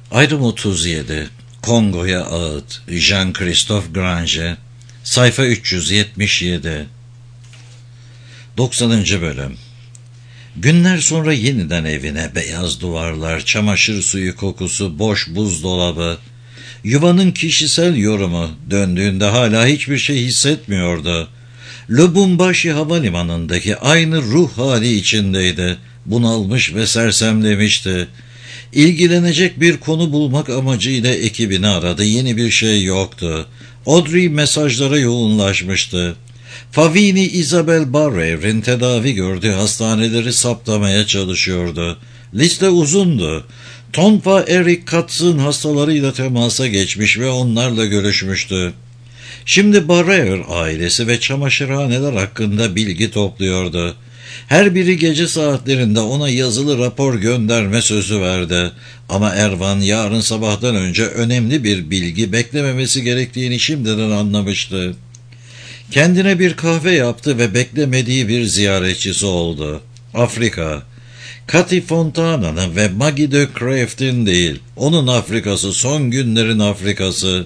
Ayrım 37. Kongo'ya ağıt. Jean-Christophe Grange. Sayfa 377. 90. Bölüm. Günler sonra yeniden evine, beyaz duvarlar, çamaşır suyu kokusu, boş buzdolabı, yuvanın kişisel yorumu. Döndüğünde hala hiçbir şey hissetmiyordu. Lubumbashi havalimanındaki aynı ruh hali içindeydi. Bunalmış ve sersemlemişti. İlgilenecek bir konu bulmak amacıyla ekibini aradı. Yeni bir şey yoktu. Audrey mesajlara yoğunlaşmıştı. Favini Isabel Barrer'in tedavi gördüğü hastaneleri saptamaya çalışıyordu. Liste uzundu. Tonfa Eric Katz'ın hastalarıyla temasa geçmiş ve onlarla görüşmüştü. Şimdi Barrer ailesi ve çamaşırhaneler hakkında bilgi topluyordu. Her biri gece saatlerinde ona yazılı rapor gönderme sözü verdi. Ama Ervan yarın sabahtan önce önemli bir bilgi beklememesi gerektiğini şimdiden anlamıştı. Kendine bir kahve yaptı ve beklemediği bir ziyaretçisi oldu. Afrika. Cathy Fontana'nın ve Maggie de Craft'in değil, onun Afrikası, son günlerin Afrikası.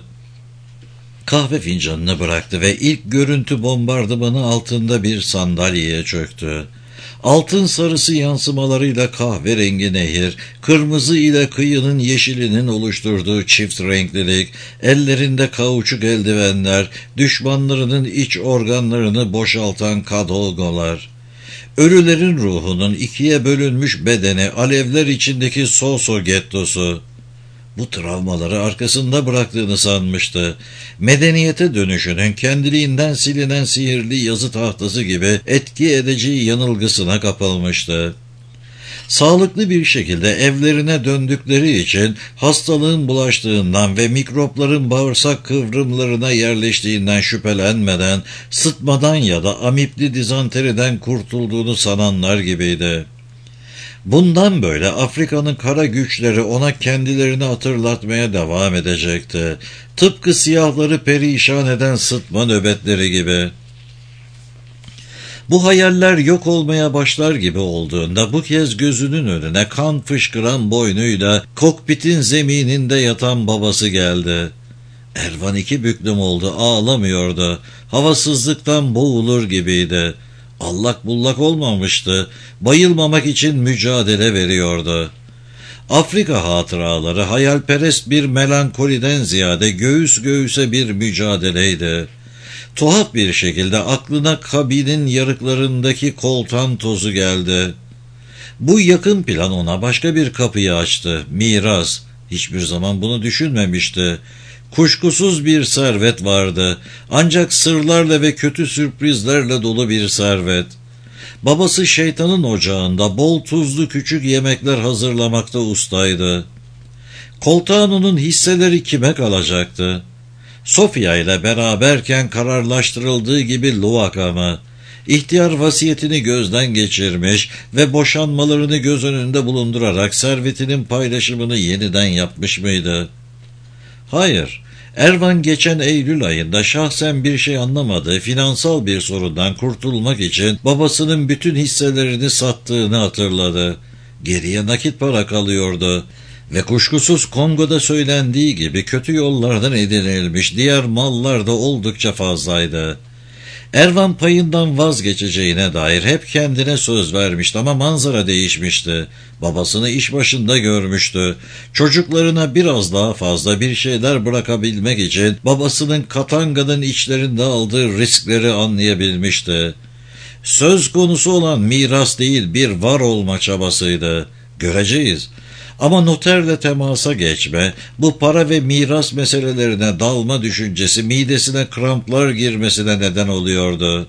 Kahve fincanını bıraktı ve ilk görüntü bombardımanı altında bir sandalyeye çöktü. Altın sarısı yansımalarıyla kahverengi nehir, kırmızı ile kıyının yeşilinin oluşturduğu çift renklilik, ellerinde kauçuk eldivenler, düşmanlarının iç organlarını boşaltan kadolgolar. Ölülerin ruhunun ikiye bölünmüş bedeni, alevler içindeki Soso gettosu. Bu travmaları arkasında bıraktığını sanmıştı. Medeniyete dönüşünün kendiliğinden silinen sihirli yazı tahtası gibi etki edeceği yanılgısına kapılmıştı. Sağlıklı bir şekilde evlerine döndükleri için hastalığın bulaştığından ve mikropların bağırsak kıvrımlarına yerleştiğinden şüphelenmeden, sıtmadan ya da amipli dizanteriden kurtulduğunu sananlar gibiydi. Bundan böyle Afrika'nın kara güçleri ona kendilerini hatırlatmaya devam edecekti. Tıpkı siyahları perişan eden sıtma nöbetleri gibi. Bu hayaller yok olmaya başlar gibi olduğunda bu kez gözünün önüne kan fışkıran boynuyla kokpitin zemininde yatan babası geldi. Ervan iki büklüm oldu, ağlamıyordu. Havasızlıktan boğulur gibiydi. Allak bullak olmamıştı. Bayılmamak için mücadele veriyordu. Afrika hatıraları hayalperest bir melankoliden ziyade göğüs göğüse bir mücadeleydi. Tuhaf bir şekilde aklına kabinin yarıklarındaki koltan tozu geldi. Bu yakın plan ona başka bir kapıyı açtı. Miras. Hiçbir zaman bunu düşünmemişti. Kuşkusuz bir servet vardı. Ancak sırlarla ve kötü sürprizlerle dolu bir servet. Babası şeytanın ocağında bol tuzlu küçük yemekler hazırlamakta ustaydı. Coltano'nun hisseleri kime kalacaktı? Sofia ile beraberken kararlaştırıldığı gibi Luaka mı? İhtiyar vasiyetini gözden geçirmiş ve boşanmalarını göz önünde bulundurarak servetinin paylaşımını yeniden yapmış mıydı? Hayır, Ervan geçen Eylül ayında şahsen bir şey anlamadığı finansal bir sorundan kurtulmak için babasının bütün hisselerini sattığını hatırladı. Geriye nakit para kalıyordu ve kuşkusuz Kongo'da söylendiği gibi kötü yollardan edinilmiş diğer mallar da oldukça fazlaydı. Ervan payından vazgeçeceğine dair hep kendine söz vermişti ama manzara değişmişti. Babasını iş başında görmüştü. Çocuklarına biraz daha fazla bir şeyler bırakabilmek için babasının Katanga'nın içlerinde aldığı riskleri anlayabilmişti. Söz konusu olan miras değil, bir var olma çabasıydı. Göreceğiz. Ama noterle temasa geçme, bu para ve miras meselelerine dalma düşüncesi midesine kramplar girmesine neden oluyordu.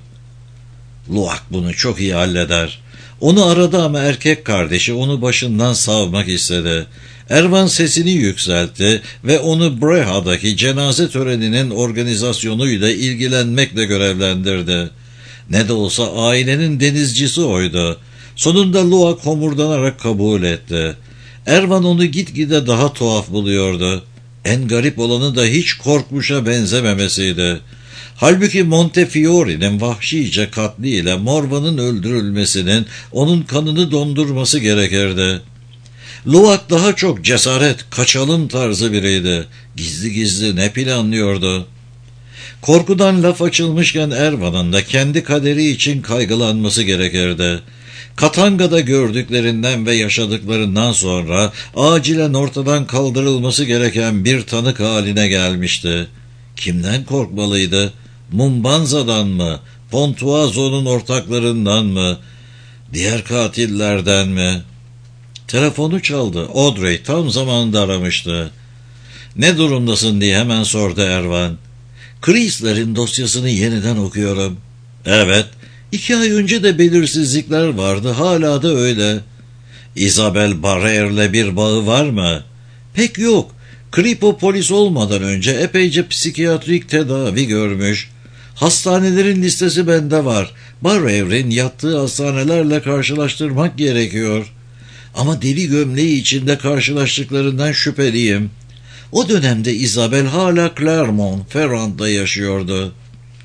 Luak bunu çok iyi halleder. Onu aradı ama erkek kardeşi onu başından savmak istedi. Ervan sesini yükseltti ve onu Breha'daki cenaze töreninin organizasyonuyla ilgilenmekle görevlendirdi. Ne de olsa ailenin denizcisi oydu. Sonunda Luak homurdanarak kabul etti. Ervan onu gitgide daha tuhaf buluyordu. En garip olanı da hiç korkmuşa benzememesiydi. Halbuki Montefiore'nin vahşice katliyle Morvan'ın öldürülmesinin onun kanını dondurması gerekirdi. Luwak daha çok cesaret, kaçalım tarzı biriydi. Gizli gizli ne planlıyordu? Korkudan laf açılmışken Ervan'ın da kendi kaderi için kaygılanması gerekirdi. Katanga'da gördüklerinden ve yaşadıklarından sonra acilen ortadan kaldırılması gereken bir tanık haline gelmişti. Kimden korkmalıydı? Mumbanza'dan mı? Pontuazo'nun ortaklarından mı? Diğer katillerden mi? Telefonu çaldı. Audrey tam zamanında aramıştı. "Ne durumdasın?" diye hemen sordu Ervan. "Chrysler'in dosyasını yeniden okuyorum." "Evet. 2 ay önce de belirsizlikler vardı. Hala da öyle." "Isabel Barrer'le bir bağı var mı?" "Pek yok. Kripo polis olmadan önce epeyce psikiyatrik tedavi görmüş. Hastanelerin listesi bende var. Barrer'in yattığı hastanelerle karşılaştırmak gerekiyor. Ama deli gömleği içinde karşılaştıklarından şüpheliyim. O dönemde Isabel hala Clermont-Ferrand'da yaşıyordu."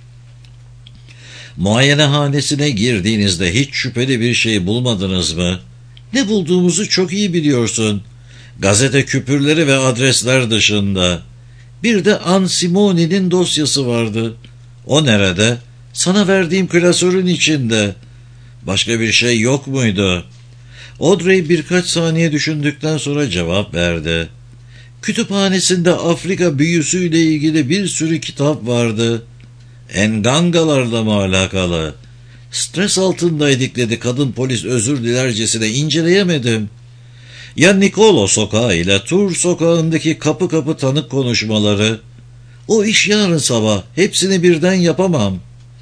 "Muayenehanesine girdiğinizde hiç şüpheli bir şey bulmadınız mı?" "Ne bulduğumuzu çok iyi biliyorsun. Gazete küpürleri ve adresler dışında. Bir de Anne Simone'nin dosyası vardı." "O nerede?" "Sana verdiğim klasörün içinde." "Başka bir şey yok muydu?" Audrey birkaç saniye düşündükten sonra cevap verdi. "Kütüphanesinde Afrika büyüsüyle ilgili bir sürü kitap vardı." "Engangalarla mı alakalı?" "Stres altındaydık," dedi kadın polis özür dilercesine, "inceleyemedim." "Ya Nikolo sokağı ile Tur sokağındaki kapı kapı tanık konuşmaları?" "O iş yarın sabah. Hepsini birden yapamam."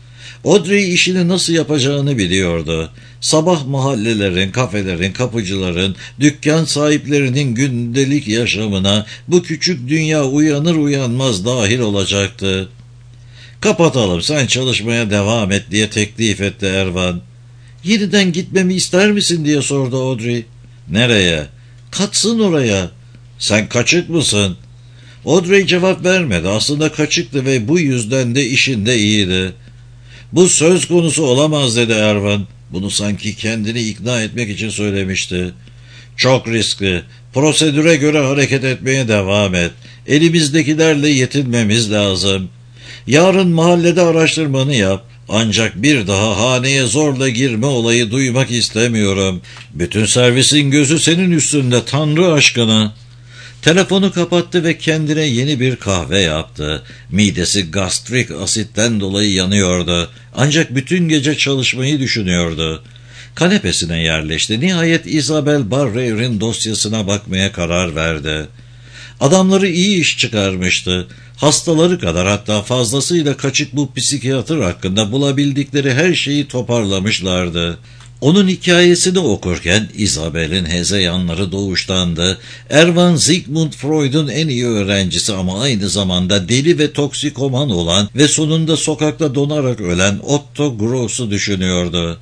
Audrey işini nasıl yapacağını biliyordu. Sabah mahallelerin, kafelerin, kapıcıların, dükkan sahiplerinin gündelik yaşamına bu küçük dünya uyanır uyanmaz dahil olacaktı. "Kapatalım, sen çalışmaya devam et," diye teklif etti Ervan. "Yeniden gitmemi ister misin?" diye sordu Audrey. "Nereye?" "Katsın oraya." "Sen kaçık mısın?" Audrey cevap vermedi. Aslında kaçıktı ve bu yüzden de işinde iyiydi. "Bu söz konusu olamaz," dedi Ervan. Bunu sanki kendini ikna etmek için söylemişti. "Çok riskli. Prosedüre göre hareket etmeye devam et. Elimizdekilerle yetinmemiz lazım. Yarın mahallede araştırmanı yap. Ancak bir daha haneye zorla girme olayı duymak istemiyorum. Bütün servisin gözü senin üstünde, Tanrı aşkına." Telefonu kapattı ve kendine yeni bir kahve yaptı. Midesi gastrik asitten dolayı yanıyordu. Ancak bütün gece çalışmayı düşünüyordu. Kanepesine yerleşti. Nihayet Isabel Barrer'in dosyasına bakmaya karar verdi. Adamları iyi iş çıkarmıştı. Hastaları kadar, hatta fazlasıyla kaçık bu psikiyatr hakkında bulabildikleri her şeyi toparlamışlardı. Onun hikayesini okurken Isabel'in hezeyanları doğuştandı. Ervan Sigmund Freud'un en iyi öğrencisi ama aynı zamanda deli ve toksikoman olan ve sonunda sokakta donarak ölen Otto Gross'u düşünüyordu.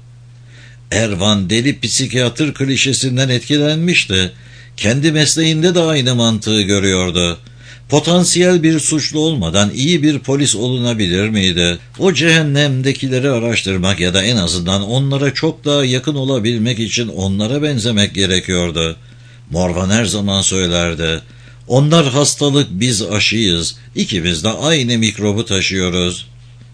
Ervan deli psikiyatr klişesinden etkilenmişti. Kendi mesleğinde de aynı mantığı görüyordu. Potansiyel bir suçlu olmadan iyi bir polis olunabilir miydi? O cehennemdekileri araştırmak ya da en azından onlara çok daha yakın olabilmek için onlara benzemek gerekiyordu. Morvan her zaman söylerdi. "Onlar hastalık, biz aşıyız. İkimiz de aynı mikrobu taşıyoruz."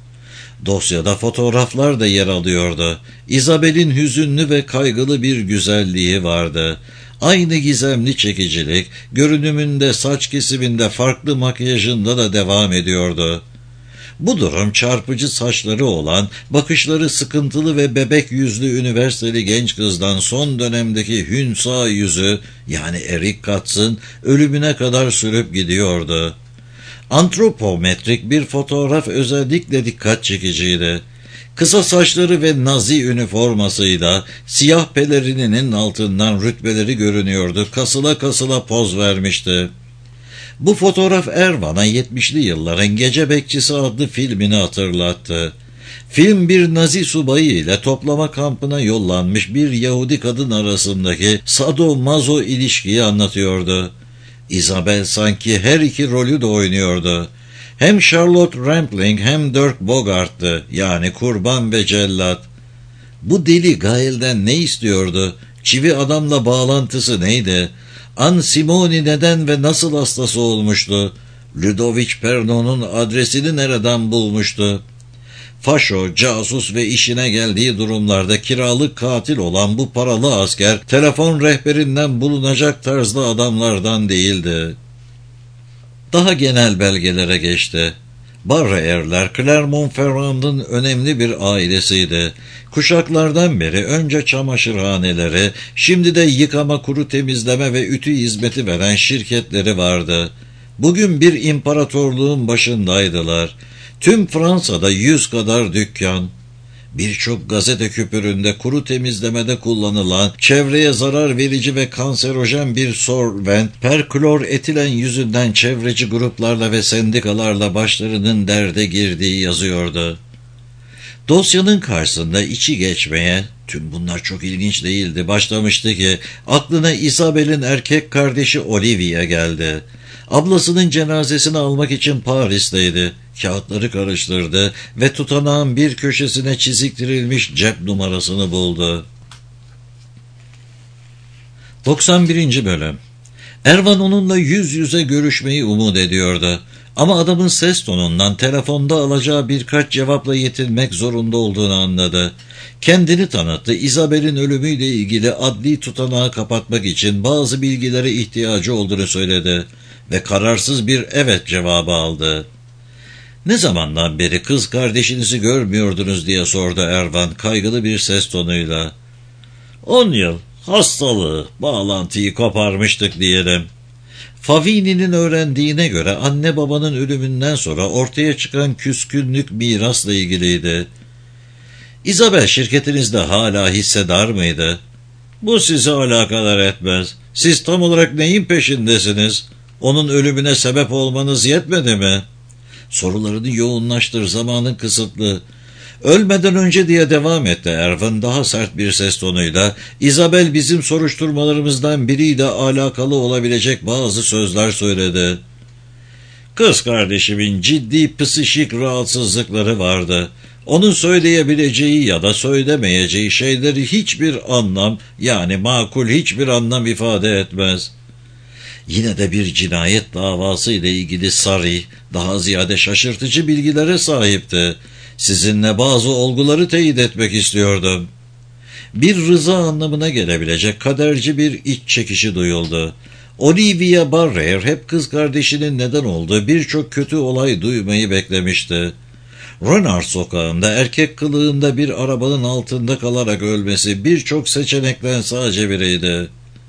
Dosyada fotoğraflar da yer alıyordu. Isabel'in hüzünlü ve kaygılı bir güzelliği vardı. Aynı gizemli çekicilik, görünümünde, saç kesiminde, farklı makyajında da devam ediyordu. Bu durum çarpıcı saçları olan, bakışları sıkıntılı ve bebek yüzlü üniversiteli genç kızdan son dönemdeki hünsa yüzü, yani Eric Katz'ın ölümüne kadar sürüp gidiyordu. Antropometrik bir fotoğraf özellikle dikkat çekiciydi. Kısa saçları ve Nazi üniformasıyla siyah pelerininin altından rütbeleri görünüyordu. Kasıla kasıla poz vermişti. Bu fotoğraf Ervan'a 70'li yılların Gece Bekçisi adlı filmini hatırlattı. Film bir Nazi subayı ile toplama kampına yollanmış bir Yahudi kadın arasındaki sado-mazo ilişkiyi anlatıyordu. Isabel sanki her iki rolü de oynuyordu. Hem Charlotte Rampling hem Dirk Bogart'tı, yani kurban ve cellat. Bu deli Gael'den ne istiyordu? Çivi adamla bağlantısı neydi? Simoni neden ve nasıl hastası olmuştu? Ludovic Pernod'un adresini nereden bulmuştu? Faşo, casus ve işine geldiği durumlarda kiralık katil olan bu paralı asker, telefon rehberinden bulunacak tarzda adamlardan değildi. Daha genel belgelere geçti. Barreer'ler, Clermont-Ferrand'ın önemli bir ailesiydi. Kuşaklardan beri önce çamaşırhaneleri, şimdi de yıkama, kuru temizleme ve ütü hizmeti veren şirketleri vardı. Bugün bir imparatorluğun başındaydılar. Tüm Fransa'da 100 kadar dükkan. Birçok gazete küpüründe kuru temizlemede kullanılan, çevreye zarar verici ve kanserojen bir solvent, perklor etilen yüzünden çevreci gruplarla ve sendikalarla başlarının derde girdiği yazıyordu. Dosyanın karşısında içi geçmeye, tüm bunlar çok ilginç değildi, başlamıştı ki aklına Isabel'in erkek kardeşi Olivia geldi. Ablasının cenazesini almak için Paris'teydi. Kağıtları karıştırdı ve tutanağın bir köşesine çiziktirilmiş cep numarasını buldu. 91. Bölüm. Ervan onunla yüz yüze görüşmeyi umut ediyordu. Ama adamın ses tonundan telefonda alacağı birkaç cevapla yetinmek zorunda olduğunu anladı. Kendini tanıttı. Isabel'in ölümüyle ilgili adli tutanağı kapatmak için bazı bilgilere ihtiyacı olduğunu söyledi ve kararsız bir evet cevabı aldı. "Ne zamandan beri kız kardeşinizi görmüyordunuz?" diye sordu Ervan kaygılı bir ses tonuyla. 10 yıl. Hastalığı, bağlantıyı koparmıştık diyelim. Favini'nin öğrendiğine göre anne babanın ölümünden sonra ortaya çıkan küskünlük mirasla ilgiliydi. Isabel şirketinizde hala hissedar mıydı? Bu sizi alakadar etmez. Siz tam olarak neyin peşindesiniz? Onun ölümüne sebep olmanız yetmedi mi? Sorularını yoğunlaştır, zamanın kısıtlı. Ölmeden önce diye devam etti Ervan daha sert bir ses tonuyla. Isabel bizim soruşturmalarımızdan biriyle alakalı olabilecek bazı sözler söyledi. Kız kardeşimin ciddi psikik rahatsızlıkları vardı. Onun söyleyebileceği ya da söylemeyeceği şeyleri hiçbir anlam, yani makul hiçbir anlam ifade etmez. Yine de bir cinayet davası ile ilgili Sarı daha ziyade şaşırtıcı bilgilere sahipti. Sizinle bazı olguları teyit etmek istiyordum. Bir rıza anlamına gelebilecek kaderci bir iç çekişi duyuldu. Olivia Barreer hep kız kardeşinin neden olduğu birçok kötü olay duymayı beklemişti. Renard sokağında erkek kılığında bir arabanın altında kalarak ölmesi birçok seçenekten sadece biriydi.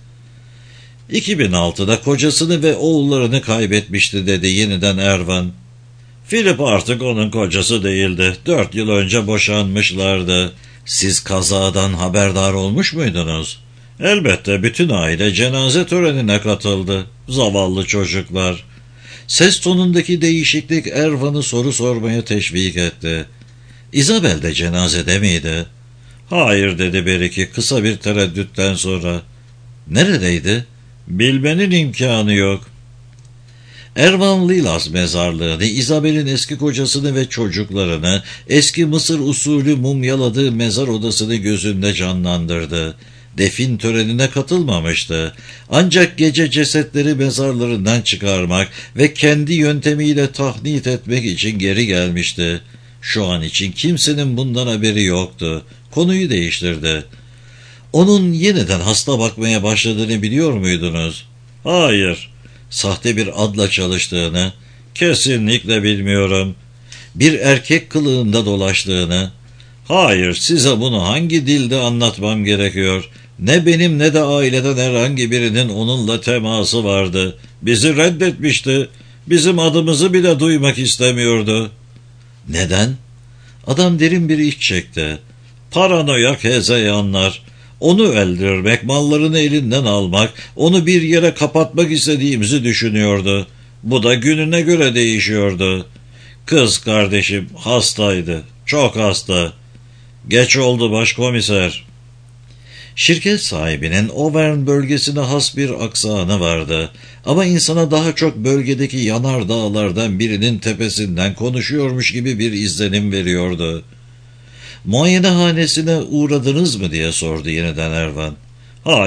2006'da kocasını ve oğullarını kaybetmişti dedi yeniden Ervan. Philip artık onun kocası değildi. 4 yıl önce boşanmışlardı. Siz kazadan haberdar olmuş muydunuz? Elbette bütün aile cenaze törenine katıldı. Zavallı çocuklar. Ses tonundaki değişiklik Ervan'ı soru sormaya teşvik etti. Isabel de cenazede miydi? Hayır dedi Beriki kısa bir tereddütten sonra. Neredeydi? Bilmenin imkanı yok. Ervan Lilas mezarlığını, Isabel'in eski kocasını ve çocuklarını, eski Mısır usulü mumyaladığı mezar odasını gözünde canlandırdı. Defin törenine katılmamıştı. Ancak gece cesetleri mezarlarından çıkarmak ve kendi yöntemiyle tahnit etmek için geri gelmişti. Şu an için kimsenin bundan haberi yoktu. Konuyu değiştirdi. Onun yeniden hasta bakmaya başladığını biliyor muydunuz? Hayır. Sahte bir adla çalıştığını? Kesinlikle bilmiyorum. Bir erkek kılığında dolaştığını? Hayır, size bunu hangi dilde anlatmam gerekiyor? Ne benim ne de aileden herhangi birinin onunla teması vardı. Bizi reddetmişti. Bizim adımızı bile duymak istemiyordu. Neden? Adam derin bir iç çekti. Paranoyak hezeyanlar. Onu öldürmek, mallarını elinden almak, onu bir yere kapatmak istediğimizi düşünüyordu. Bu da gününe göre değişiyordu. Kız kardeşim hastaydı. Çok hasta. Geç oldu başkomiser. Şirket sahibinin Auvergne bölgesine has bir aksanı vardı. Ama insana daha çok bölgedeki yanar dağlardan birinin tepesinden konuşuyormuş gibi bir izlenim veriyordu. Muayenehanesine uğradınız mı diye sordu yeniden Ervan. Hayır,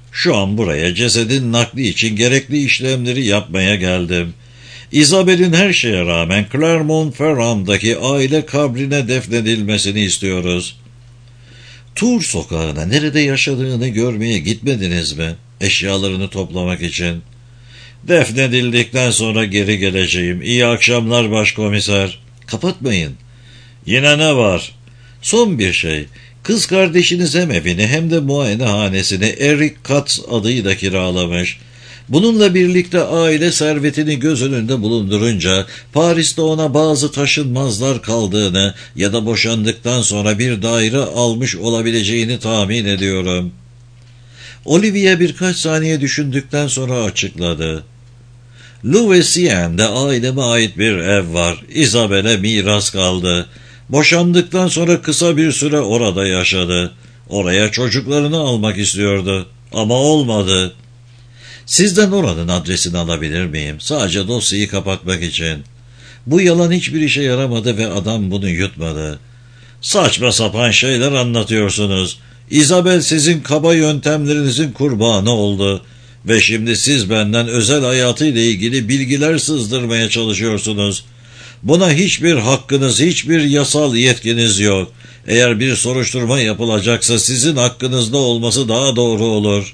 Şu an buraya cesedin nakli için gerekli işlemleri yapmaya geldim. Isabel'in her şeye rağmen Clermont-Ferrand'daki aile kabrine defnedilmesini istiyoruz. Tours sokağına nerede yaşadığını görmeye gitmediniz mi? Eşyalarını toplamak için. Defnedildikten sonra geri geleceğim. İyi akşamlar başkomiser. Kapatmayın. Yine ne var? Son bir şey. Kız kardeşiniz hem evini hem de muayenehanesini Eric Katz adıyla kiralamış. Bununla birlikte aile servetini göz önünde bulundurunca Paris'te ona bazı taşınmazlar kaldığını ya da boşandıktan sonra bir daire almış olabileceğini tahmin ediyorum. Olivia birkaç saniye düşündükten sonra açıkladı. Louisiane'de aileme ait bir ev var. Isabel'e miras kaldı. Boşandıktan sonra kısa bir süre orada yaşadı. Oraya çocuklarını almak istiyordu. Ama olmadı. Sizden oranın adresini alabilir miyim? Sadece dosyayı kapatmak için. Bu yalan hiçbir işe yaramadı ve adam bunu yutmadı. Saçma sapan şeyler anlatıyorsunuz. Isabel sizin kaba yöntemlerinizin kurbanı oldu. Ve şimdi siz benden özel hayatıyla ilgili bilgiler sızdırmaya çalışıyorsunuz. Buna hiçbir hakkınız, hiçbir yasal yetkiniz yok. Eğer bir soruşturma yapılacaksa sizin hakkınızda olması daha doğru olur.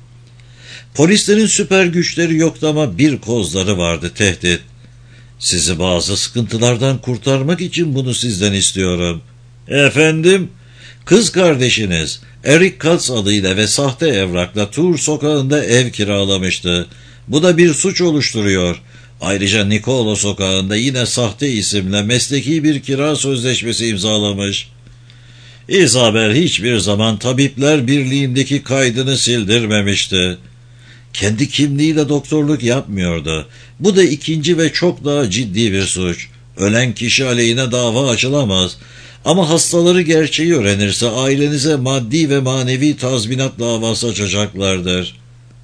Polislerin süper güçleri yoktu ama bir kozları vardı, tehdit. Sizi bazı sıkıntılardan kurtarmak için bunu sizden istiyorum. Efendim? Kız kardeşiniz Eric Katz adıyla ve sahte evrakla Tours sokağında ev kiralamıştı. Bu da bir suç oluşturuyor. Ayrıca Nicola sokağında yine sahte isimle mesleki bir kira sözleşmesi imzalamış. Isabel hiçbir zaman Tabipler Birliği'ndeki kaydını sildirmemişti. Kendi kimliğiyle doktorluk yapmıyordu. Bu da ikinci ve çok daha ciddi bir suç. Ölen kişi aleyhine dava açılamaz. Ama hastaları gerçeği öğrenirse ailenize maddi ve manevi tazminat davası açacaklardır.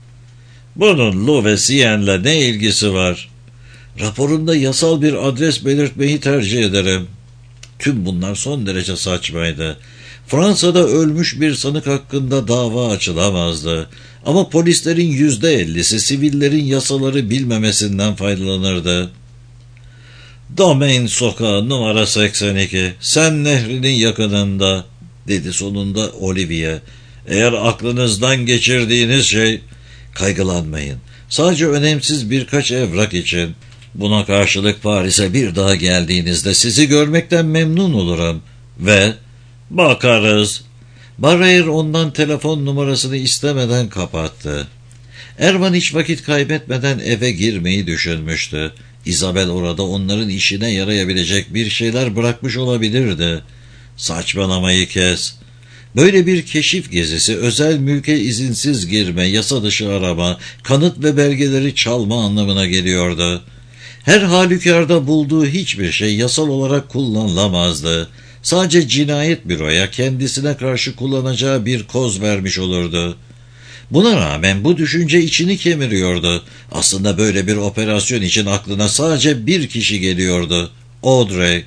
Bunun Louisiane'le ne ilgisi var? Raporunda yasal bir adres belirtmeyi tercih ederim. Tüm bunlar son derece saçmaydı. Fransa'da ölmüş bir sanık hakkında dava açılamazdı. Ama polislerin %50'si sivillerin yasaları bilmemesinden faydalanırdı. Domain sokağı numara 82, Sen Nehri'nin yakınında, dedi sonunda Olivia. Eğer aklınızdan geçirdiğiniz şey, kaygılanmayın. Sadece önemsiz birkaç evrak için. Buna karşılık Paris'e bir daha geldiğinizde sizi görmekten memnun olurum. Ve bakarız. Barrier ondan telefon numarasını istemeden kapattı. Ervan hiç vakit kaybetmeden eve girmeyi düşünmüştü. Isabel orada onların işine yarayabilecek bir şeyler bırakmış olabilirdi. Saçmalamayı kes. Böyle bir keşif gezisi, özel mülke izinsiz girme, yasa dışı arama, kanıt ve belgeleri çalma anlamına geliyordu. Her halükarda bulduğu hiçbir şey yasal olarak kullanılamazdı. Sadece cinayet büroya kendisine karşı kullanacağı bir koz vermiş olurdu. Buna rağmen bu düşünce içini kemiriyordu. Aslında böyle bir operasyon için aklına sadece bir kişi geliyordu. Audrey.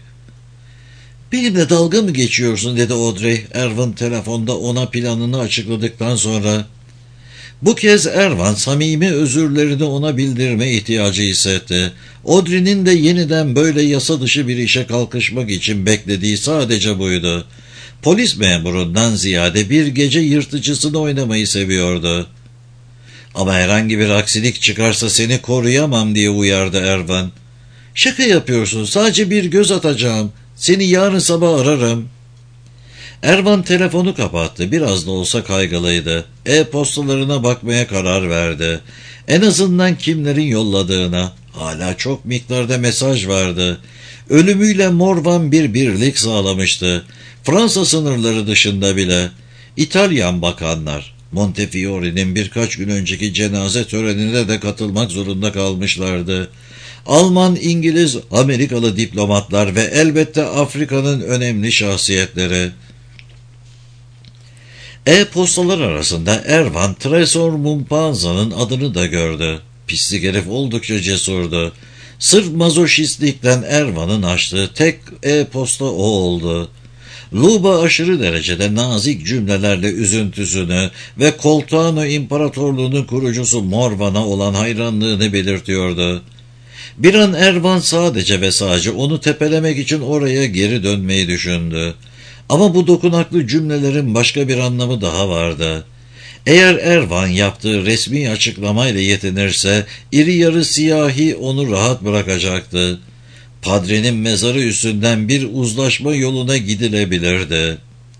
"Benimle dalga mı geçiyorsun?" dedi Audrey, Ervan telefonda ona planını açıkladıktan sonra. Bu kez Ervan samimi özürlerini ona bildirme ihtiyacı hissetti. Audrey'nin de yeniden böyle yasa dışı bir işe kalkışmak için beklediği sadece buydu. Polis memurundan ziyade bir gece yırtıcısını oynamayı seviyordu. "Ama herhangi bir aksilik çıkarsa seni koruyamam," diye uyardı Ervan. "Şaka yapıyorsun, sadece bir göz atacağım. Seni yarın sabah ararım." Ervan telefonu kapattı. Biraz da olsa kaygılıydı. E-postalarına bakmaya karar verdi. En azından kimlerin yolladığına. Hala çok miktarda mesaj vardı. Ölümüyle Morvan bir birlik sağlamıştı. Fransa sınırları dışında bile. İtalyan bakanlar Montefiore'nin birkaç gün önceki cenaze törenine de katılmak zorunda kalmışlardı. Alman, İngiliz, Amerikalı diplomatlar ve elbette Afrika'nın önemli şahsiyetleri. E-postalar arasında Ervan Tresor Mumpanza'nın adını da gördü. Pislik herif oldukça cesurdu. Sırf mazoşistlikten Ervan'ın açtığı tek e-posta o oldu. Luba aşırı derecede nazik cümlelerle üzüntüsünü ve Koltano İmparatorluğu'nun kurucusu Morvan'a olan hayranlığını belirtiyordu. Bir an Ervan sadece ve sadece onu tepelemek için oraya geri dönmeyi düşündü. Ama bu dokunaklı cümlelerin başka bir anlamı daha vardı. Eğer Ervan yaptığı resmi açıklamayla yetinirse iri yarı siyahi onu rahat bırakacaktı. Padre'nin mezarı üstünden bir uzlaşma yoluna gidilebilirdi.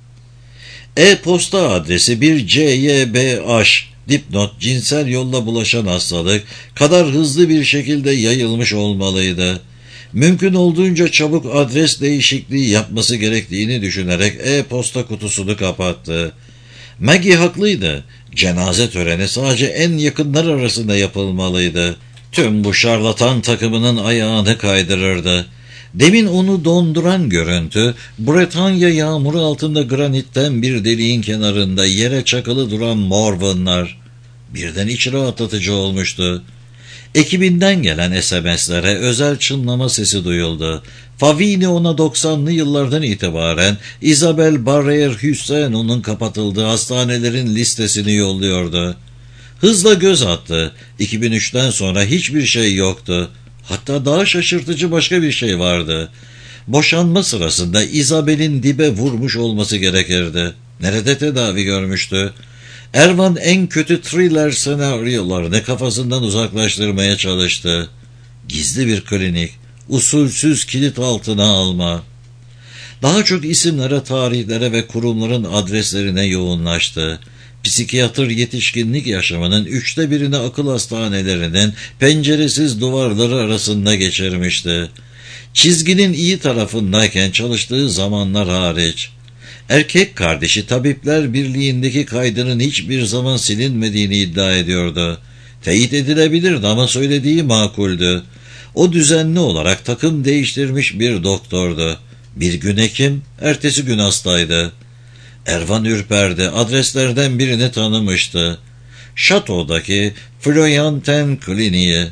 E-posta adresi bir CYBH dipnot cinsel yolla bulaşan hastalık kadar hızlı bir şekilde yayılmış olmalıydı. Mümkün olduğunca çabuk adres değişikliği yapması gerektiğini düşünerek e-posta kutusunu kapattı. Maggie haklıydı. Cenaze töreni sadece en yakınlar arasında yapılmalıydı. Tüm bu şarlatan takımının ayağını kaydırırdı. Demin onu donduran görüntü, Bretanya yağmuru altında granitten bir deliğin kenarında yere çakılı duran Morvan'lar. Birden iç rahatlatıcı olmuştu. Ekibinden gelen SMS'lere özel çınlama sesi duyuldu. Favini ona 90'lı yıllardan itibaren Isabel Barrère-Husseino'nun kapatıldığı hastanelerin listesini yolluyordu. Hızla göz attı. 2003'ten sonra hiçbir şey yoktu. Hatta daha şaşırtıcı başka bir şey vardı. Boşanma sırasında Isabel'in dibe vurmuş olması gerekirdi. Nerede tedavi görmüştü? Ervan en kötü thriller senaryolarını kafasından uzaklaştırmaya çalıştı. Gizli bir klinik, usulsüz kilit altına alma. Daha çok isimlere, tarihlere ve kurumların adreslerine yoğunlaştı. Psikiyatr yetişkinlik yaşamının 1/3'ini akıl hastanelerinin penceresiz duvarları arasında geçirmişti. Çizginin iyi tarafındayken çalıştığı zamanlar hariç. Erkek kardeşi Tabipler Birliği'ndeki kaydının hiçbir zaman silinmediğini iddia ediyordu. Teyit edilebilirdi ama söylediği makuldü. O düzenli olarak takım değiştirmiş bir doktordu. Bir gün hekim, ertesi gün hastaydı. Ervan ürperdi. Adreslerden birini tanımıştı. Şato'daki Floyanten Kliniği.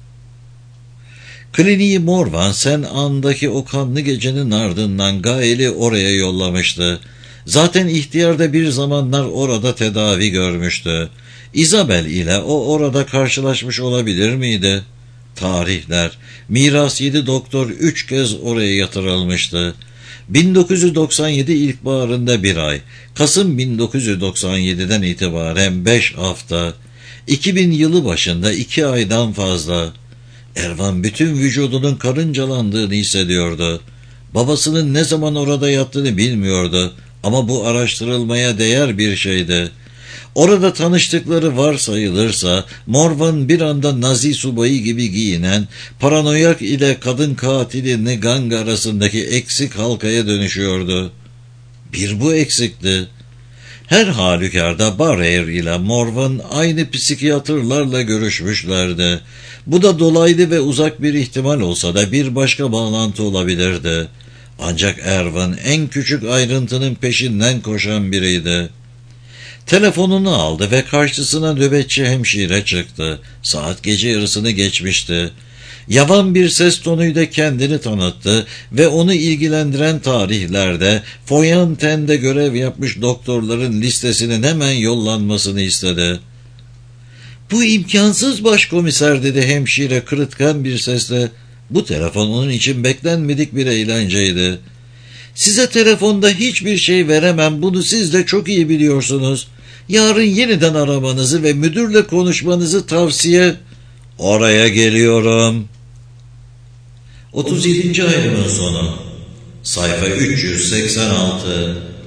Kliniği Morvan sen andaki o kanlı gecenin ardından Gael'i oraya yollamıştı. Zaten ihtiyarda bir zamanlar orada tedavi görmüştü. Isabel ile o orada karşılaşmış olabilir miydi? Tarihler. Miras 7 doktor 3 kez oraya yatırılmıştı. 1997 ilkbaharında 1 ay, Kasım 1997'den itibaren 5 hafta, 2000 yılı başında 2 aydan fazla. Ervan bütün vücudunun karıncalandığını hissediyordu. Babasının ne zaman orada yattığını bilmiyordu ama bu araştırılmaya değer bir şeydi. Orada tanıştıkları varsayılırsa Morvan bir anda Nazi subayı gibi giyinen, paranoyak ile kadın katili Negang arasındaki eksik halkaya dönüşüyordu. Bir bu eksikti. Her halükarda Barrère ile Morvan aynı psikiyatrlarla görüşmüşlerdi. Bu da dolaylı ve uzak bir ihtimal olsa da bir başka bağlantı olabilirdi. Ancak Ervan en küçük ayrıntının peşinden koşan biriydi. Telefonunu aldı ve karşısına nöbetçi hemşire çıktı. Saat gece yarısını geçmişti. Yavan bir ses tonuyla kendini tanıttı ve onu ilgilendiren tarihlerde Foyanten'de görev yapmış doktorların listesinin hemen yollanmasını istedi. "Bu imkansız başkomiser," dedi hemşire kırıtkan bir sesle. Bu telefon onun için beklenmedik bir eğlenceydi. "Size telefonda hiçbir şey veremem, bunu siz de çok iyi biliyorsunuz. Yarın yeniden aramanızı ve müdürle konuşmanızı tavsiye..." "Oraya geliyorum." 37. ayrımın sonu. Sayfa 386.